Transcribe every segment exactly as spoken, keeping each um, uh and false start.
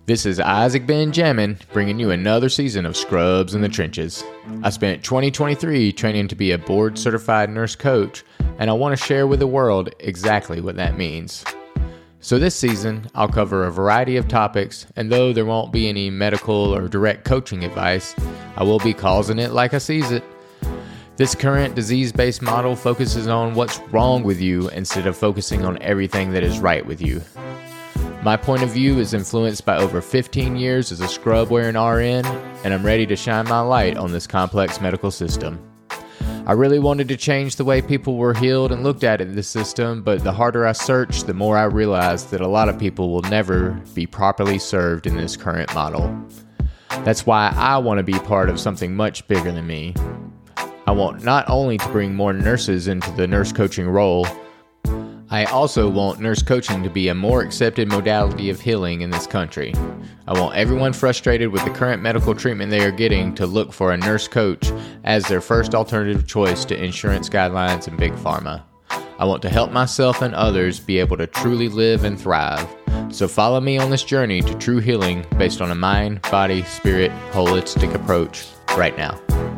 This is Isaac Benjamin bringing you another season of Scrubs in the Trenches. I spent twenty twenty-three training to be a board-certified nurse coach, and I want to share with the world exactly what that means. So this season, I'll cover a variety of topics, and though there won't be any medical or direct coaching advice, I will be causing it like I sees it. This current disease-based model focuses on what's wrong with you instead of focusing on everything that is right with you. My point of view is influenced by over fifteen years as a scrub-wearing R N, and I'm ready to shine my light on this complex medical system. I really wanted to change the way people were healed and looked at in this system, but the harder I searched, the more I realized that a lot of people will never be properly served in this current model. That's why I want to be part of something much bigger than me. I want not only to bring more nurses into the nurse coaching role, I also want nurse coaching to be a more accepted modality of healing in this country. I want everyone frustrated with the current medical treatment they are getting to look for a nurse coach as their first alternative choice to insurance guidelines and big pharma. I want to help myself and others be able to truly live and thrive. So follow me on this journey to true healing based on a mind, body, spirit, holistic approach right now.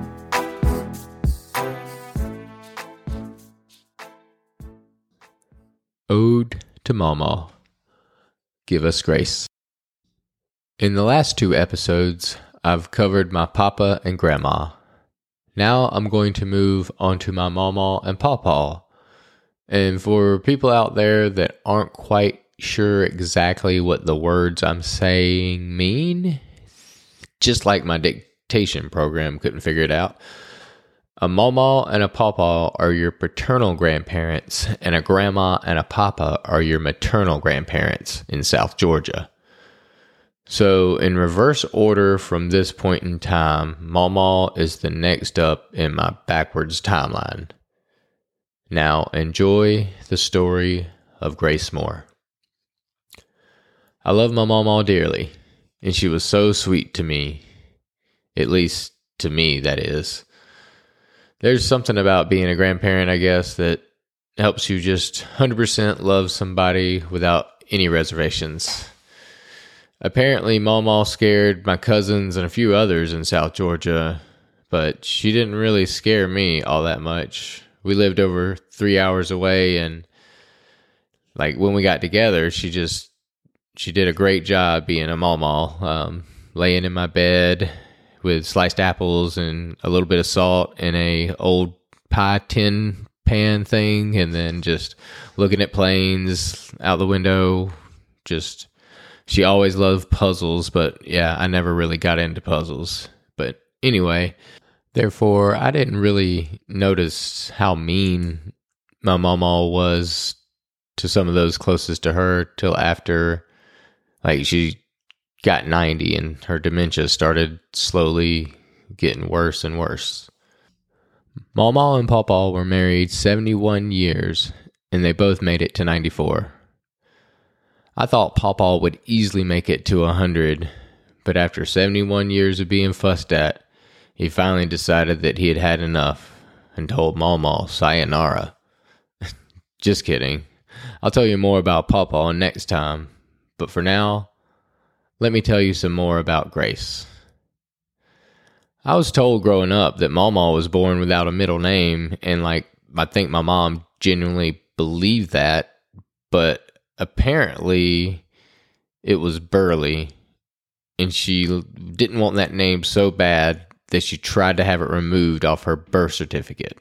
Ode to Mama. Give us grace. In the last two episodes, I've covered my papa and grandma. Now I'm going to move on to my mama and pawpaw. And for people out there that aren't quite sure exactly what the words I'm saying mean, just like my dictation program couldn't figure it out, a mama and a pawpaw are your paternal grandparents, and a grandma and a papa are your maternal grandparents in South Georgia. So in reverse order from this point in time, mama is the next up in my backwards timeline. Now enjoy the story of Grace Moore. I love my mama dearly, and she was so sweet to me, at least to me, that is. There's something about being a grandparent, I guess, that helps you just one hundred percent love somebody without any reservations. Apparently, Mama scared my cousins and a few others in South Georgia, but she didn't really scare me all that much. We lived over three hours away, and like when we got together, she just, she did a great job being a Mama, um, laying in my bed with sliced apples and a little bit of salt in a old pie tin pan thing, and then just looking at planes out the window. Just, she always loved puzzles, but yeah, I never really got into puzzles. But anyway, therefore, I didn't really notice how mean my mama was to some of those closest to her till after, like, she got ninety and her dementia started slowly getting worse and worse. Mama and Papa were married seventy-one years, and they both made it to ninety-four. I thought Papa would easily make it to one hundred, but after seventy-one years of being fussed at, he finally decided that he had had enough and told Mama sayonara. Just kidding. I'll tell you more about Papa next time, but for now, let me tell you some more about Grace. I was told growing up that Mama was born without a middle name, and like, I think my mom genuinely believed that, but apparently it was Burley, and she didn't want that name so bad that she tried to have it removed off her birth certificate.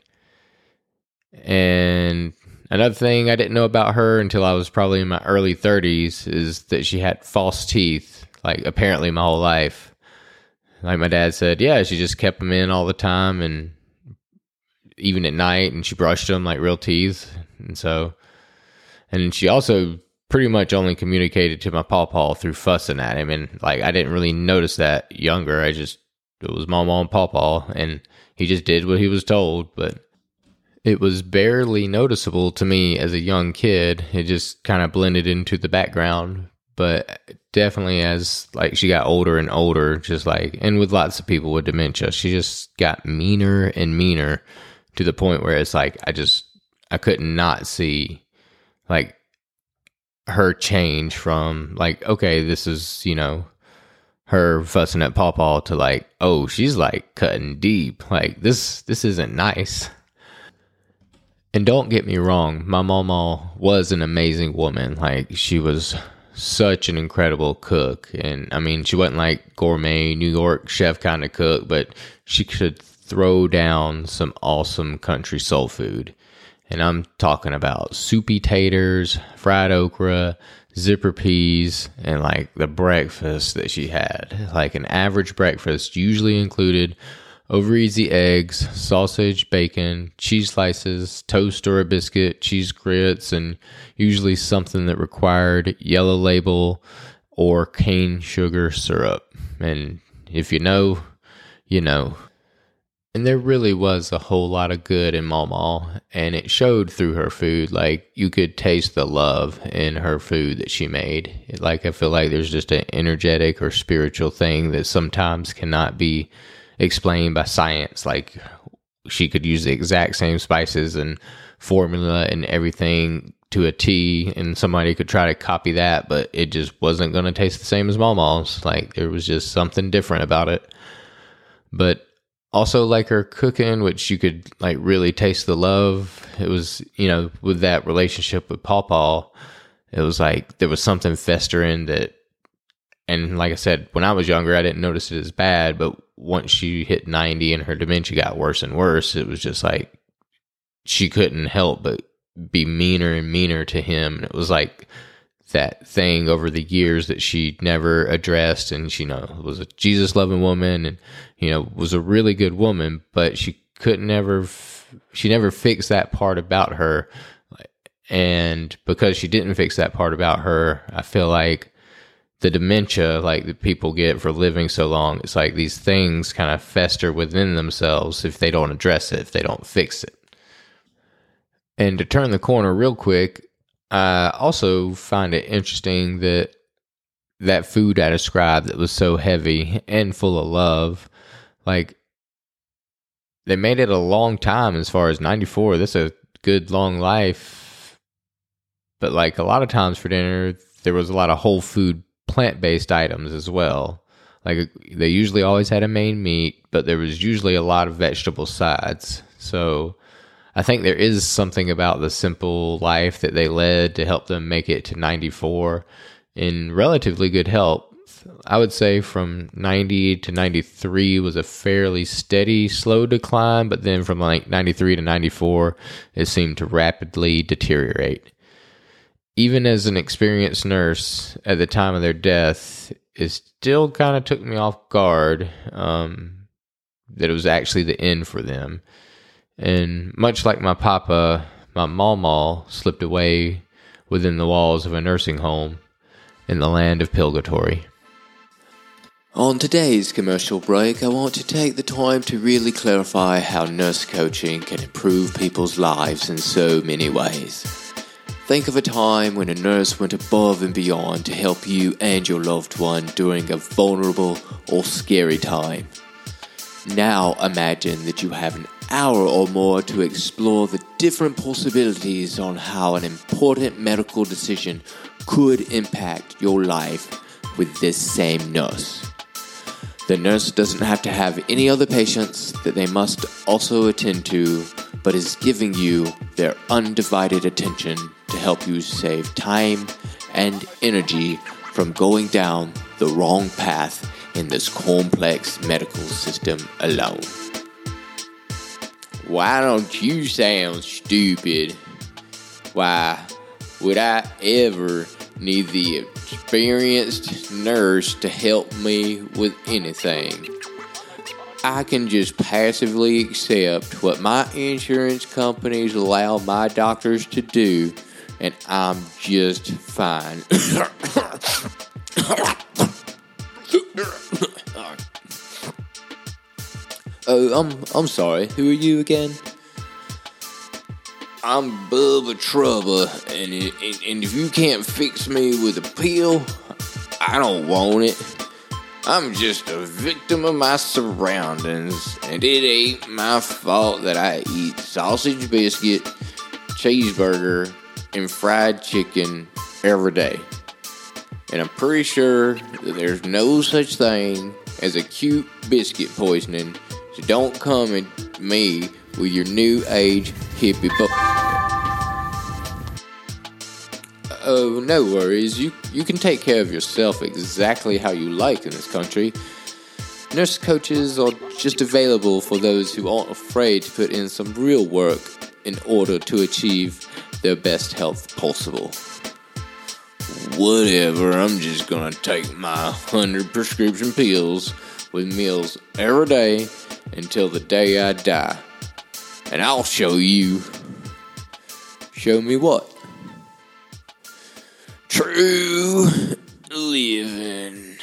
And another thing I didn't know about her until I was probably in my early thirties is that she had false teeth. Like, apparently my whole life. Like my dad said, yeah, she just kept them in all the time, and even at night, and she brushed them like real teeth. And so, and she also pretty much only communicated to my pawpaw through fussing at him. And like, I didn't really notice that younger. I just, it was Mama and Pawpaw, and he just did what he was told. But it was barely noticeable to me as a young kid. It just kind of blended into the background. But definitely as like she got older and older, just like, and with lots of people with dementia, she just got meaner and meaner to the point where it's like, I just, I could not see like her change from like, okay, this is, you know, her fussing at Pawpaw to like, oh, she's like cutting deep. Like this, this isn't nice. And don't get me wrong, my mama was an amazing woman. Like she was such an incredible cook. And I mean, she wasn't like gourmet New York chef kind of cook, but she could throw down some awesome country soul food. And I'm talking about soupy taters, fried okra, zipper peas, and like the breakfast that she had. Like an average breakfast usually included over easy eggs, sausage, bacon, cheese slices, toast or a biscuit, cheese grits, and usually something that required Yellow Label or cane sugar syrup. And if you know, you know. And there really was a whole lot of good in Mama, and it showed through her food. Like, you could taste the love in her food that she made. Like, I feel like there's just an energetic or spiritual thing that sometimes cannot be explained by science. Like, she could use the exact same spices and formula and everything to a T, and somebody could try to copy that, but it just wasn't going to taste the same as Mama's. Like, there was just something different about it. But also, like her cooking, which you could like really taste the love. It was, you know, with that relationship with Pawpaw, it was like there was something festering that, and like I said, when I was younger, I didn't notice it as bad, but once she hit ninety and her dementia got worse and worse, it was just like she couldn't help but be meaner and meaner to him. And it was like that thing over the years that she never addressed, and she, you know, was a Jesus loving woman, and you know, was a really good woman, but she couldn't ever she never fixed that part about her. And because she didn't fix that part about her, I feel like the dementia, like that people get for living so long, it's like these things kind of fester within themselves if they don't address it, if they don't fix it. And to turn the corner real quick, I also find it interesting that that food I described that was so heavy and full of love, like, they made it a long time as far as ninety-four. That's a good long life. But like a lot of times for dinner, there was a lot of whole food, plant-based items as well. Like they usually always had a main meat, but there was usually a lot of vegetable sides. So I think there is something about the simple life that they led to help them make it to ninety-four in relatively good health. I would say from ninety to ninety-three was a fairly steady, slow decline, but then from like ninety-three to ninety-four, it seemed to rapidly deteriorate. Even as an experienced nurse at the time of their death, it still kind of took me off guard um, that it was actually the end for them. And much like my papa, my mama slipped away within the walls of a nursing home in the land of purgatory. On today's commercial break, I want to take the time to really clarify how nurse coaching can improve people's lives in so many ways. Think of a time when a nurse went above and beyond to help you and your loved one during a vulnerable or scary time. Now imagine that you have an hour or more to explore the different possibilities on how an important medical decision could impact your life with this same nurse. The nurse doesn't have to have any other patients that they must also attend to, but is giving you their undivided attention to help you save time and energy from going down the wrong path in this complex medical system alone. Why don't you sound stupid? Why would I ever need the experienced nurse to help me with anything? I can just passively accept what my insurance companies allow my doctors to do, and I'm just fine. Oh, I'm I'm sorry. Who are you again? I'm Bubba Trouble, and, and and if you can't fix me with a pill, I don't want it. I'm just a victim of my surroundings, and it ain't my fault that I eat sausage biscuit, cheeseburger, and fried chicken every day. And I'm pretty sure that there's no such thing as acute biscuit poisoning. So don't come at me with your new age hippie bu- Oh, no worries. You you can take care of yourself exactly how you like in this country. Nurse coaches are just available for those who aren't afraid to put in some real work in order to achieve their best health possible. Whatever, I'm just gonna take my hundred prescription pills with meals every day until the day I die. And I'll show you. Show me what? True living.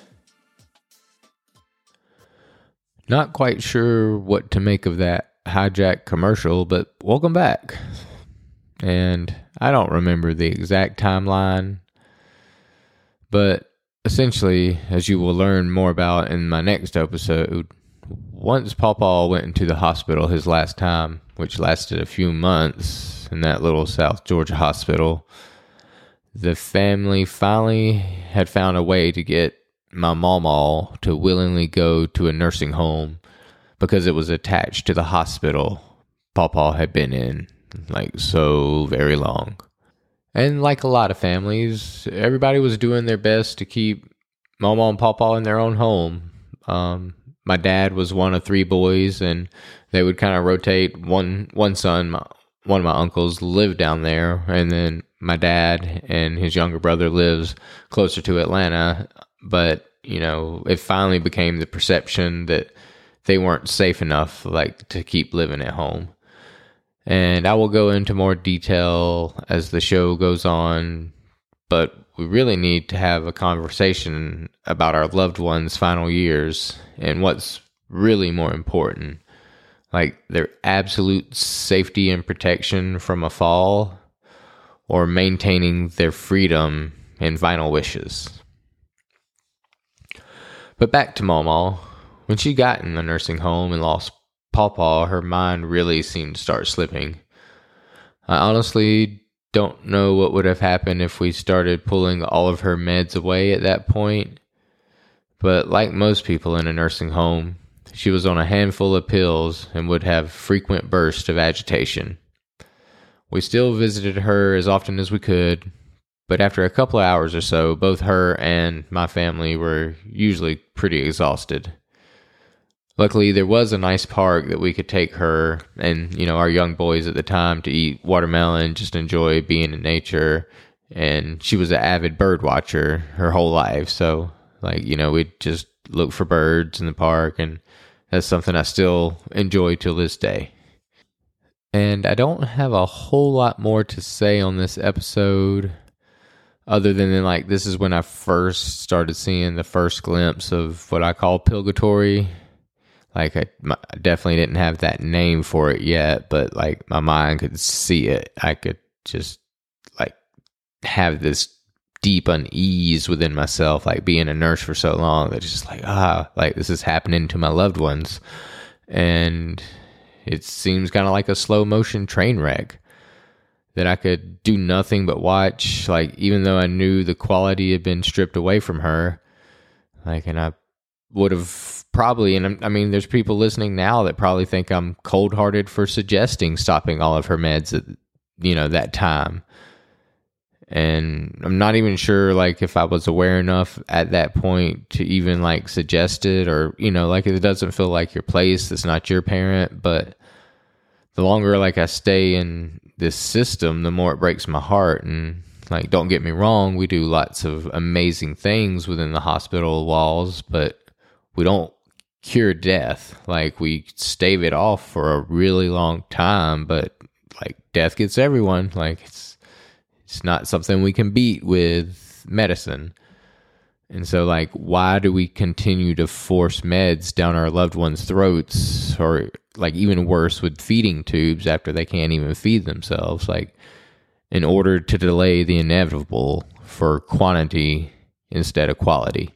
Not quite sure what to make of that hijack commercial, but welcome back. And I don't remember the exact timeline, but essentially, as you will learn more about in my next episode, once Pawpaw went into the hospital his last time, which lasted a few months in that little South Georgia hospital, the family finally had found a way to get my mama to willingly go to a nursing home because it was attached to the hospital Pawpaw had been in like so very long. And like a lot of families, everybody was doing their best to keep Mama and Pawpaw in their own home. Um, my dad was one of three boys, and they would kind of rotate. One one son, my, one of my uncles, lived down there, and then my dad and his younger brother lives closer to Atlanta. But, you know, it finally became the perception that they weren't safe enough, like, to keep living at home. And I will go into more detail as the show goes on, but we really need to have a conversation about our loved ones' final years and what's really more important, like their absolute safety and protection from a fall, or maintaining their freedom and final wishes. But back to Mama. When she got in the nursing home and lost Pawpaw, her mind really seemed to start slipping. I honestly don't know what would have happened if we started pulling all of her meds away at that point. But like most people in a nursing home, she was on a handful of pills and would have frequent bursts of agitation. We still visited her as often as we could, but after a couple of hours or so, both her and my family were usually pretty exhausted. Luckily, there was a nice park that we could take her and, you know, our young boys at the time to eat watermelon, just enjoy being in nature. And she was an avid bird watcher her whole life. So, like, you know, we'd just look for birds in the park, and that's something I still enjoy till this day. And I don't have a whole lot more to say on this episode, other than, like, this is when I first started seeing the first glimpse of what I call purgatory. Like, I, my, I definitely didn't have that name for it yet, but, like, my mind could see it. I could just, like, have this deep unease within myself, like, being a nurse for so long, that it's just like, ah, like, this is happening to my loved ones. And it seems kind of like a slow motion train wreck that I could do nothing but watch. Like, even though I knew the quality had been stripped away from her, like, and I would have probably, and I mean, there's people listening now that probably think I'm cold-hearted for suggesting stopping all of her meds at, you know, that time. And I'm not even sure, like, if I was aware enough at that point to even, like, suggest it, or, you know, like, it doesn't feel like your place. It's not your parent. But the longer, like, I stay in this system, the more it breaks my heart. And, like, don't get me wrong, we do lots of amazing things within the hospital walls, but we don't cure death. Like, we stave it off for a really long time, but, like, death gets everyone. Like, it's it's not something we can beat with medicine. And so, like, why do we continue to force meds down our loved ones' throats, or, like, even worse, with feeding tubes after they can't even feed themselves, like, in order to delay the inevitable for quantity instead of quality?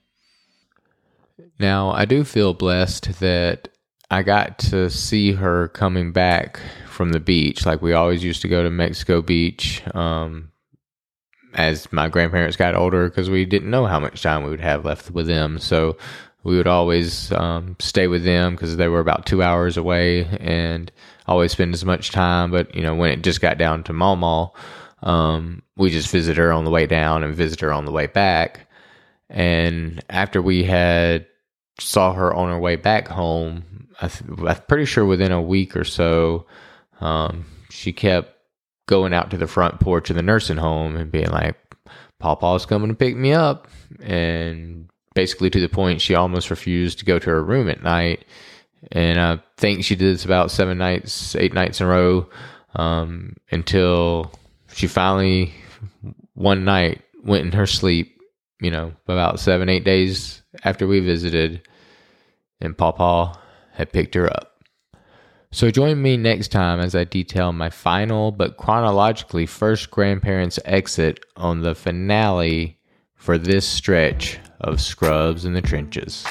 Now, I do feel blessed that I got to see her coming back from the beach. Like, we always used to go to Mexico Beach, um, as my grandparents got older, because we didn't know how much time we would have left with them. So we would always um, stay with them because they were about two hours away, and always spend as much time. But, you know, when it just got down to Mama, um, we just visit her on the way down and visit her on the way back. And after we had saw her on her way back home, I th- I'm pretty sure within a week or so, um, she kept going out to the front porch of the nursing home and being like, Pawpaw's coming to pick me up. And basically to the point she almost refused to go to her room at night. And I think she did this about seven nights, eight nights in a row, um, until she finally, one night, went in her sleep, you know, about seven, eight days after we visited, and Pawpaw had picked her up. So join me next time as I detail my final but chronologically first grandparents' exit on the finale for this stretch of Scrubs in the Trenches.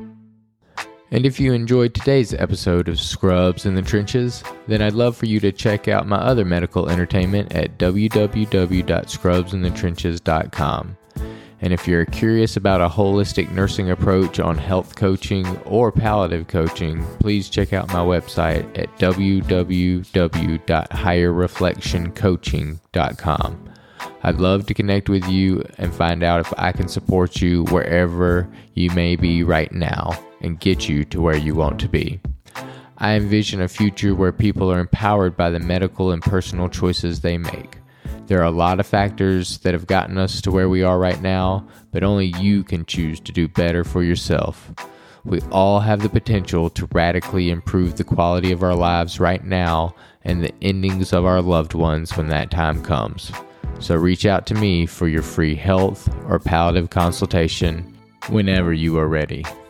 And if you enjoyed today's episode of Scrubs in the Trenches, then I'd love for you to check out my other medical entertainment at w w w dot scrubs in the trenches dot com. And if you're curious about a holistic nursing approach on health coaching or palliative coaching, please check out my website at w w w dot higher reflection coaching dot com. I'd love to connect with you and find out if I can support you wherever you may be right now and get you to where you want to be. I envision a future where people are empowered by the medical and personal choices they make. There are a lot of factors that have gotten us to where we are right now, but only you can choose to do better for yourself. We all have the potential to radically improve the quality of our lives right now and the endings of our loved ones when that time comes. So reach out to me for your free health or palliative consultation whenever you are ready.